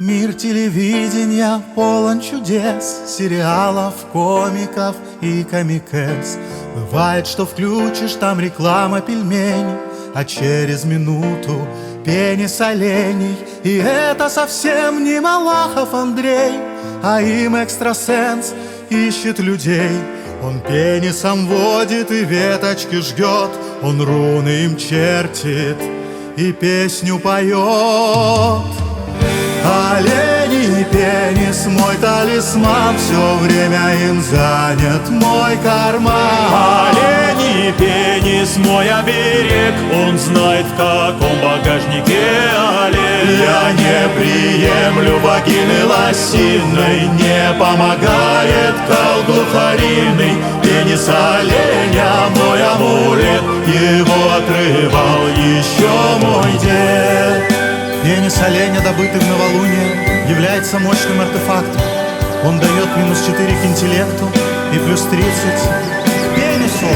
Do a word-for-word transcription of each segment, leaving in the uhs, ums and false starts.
Мир телевидения полон чудес, сериалов, комиков и комикес. Бывает, что включишь, там реклама пельменей, а через минуту пенис оленей. И это совсем не Малахов Андрей, а им экстрасенс ищет людей. Он пенисом водит и веточки жгет, он руны им чертит и песню поет. Олени и пенис, мой талисман, все время им занят мой карман. Олени и пенис, мой оберег, он знает, в каком багажнике олень. Я не приемлю вагины лосиной, не помогает кал глухариный. Пенис оленя мой амулет, его отрывал еще мой дед. Пенис оленя, добытый в новолуние, является мощным артефактом. Он дает минус четыре к интеллекту и плюс тридцать к пенису.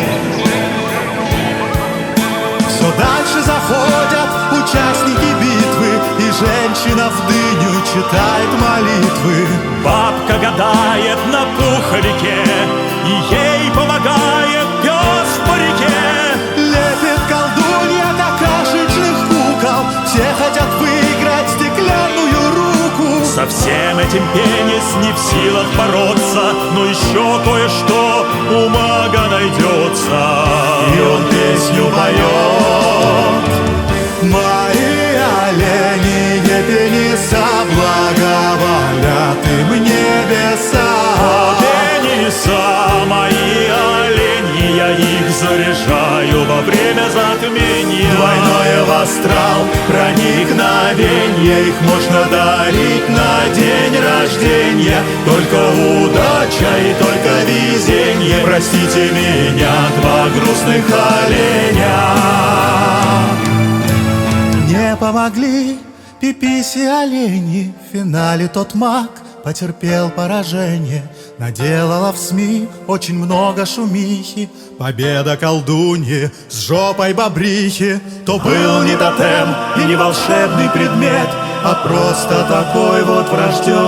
Все дальше заходят участники битвы, и женщина в дыню читает молитвы. Бабка гадает на пуховике, и ей помогает пес в парике. Лепит колдунья какашечных кукол, все хотят выиграть стеклянную руку. Со всем этим пенис не в силах бороться, но еще кое-что у мага найдется. И он песню поет. Мои олени, не пениса, благоволят им небеса. О, пениса, мои олени, я их заряжаю во время затмения. Двойное в астрал проникновенье, их можно дарить на день рождения. Только удача и только везенье, простите меня, два грустных оленя. Не помогли Пиписи олени, в финале тот маг потерпел поражение. Наделала в СМИ очень много шумихи, победа колдуньи с жопой бобрихи. То был не тотем и не волшебный предмет, а просто такой вот врожденный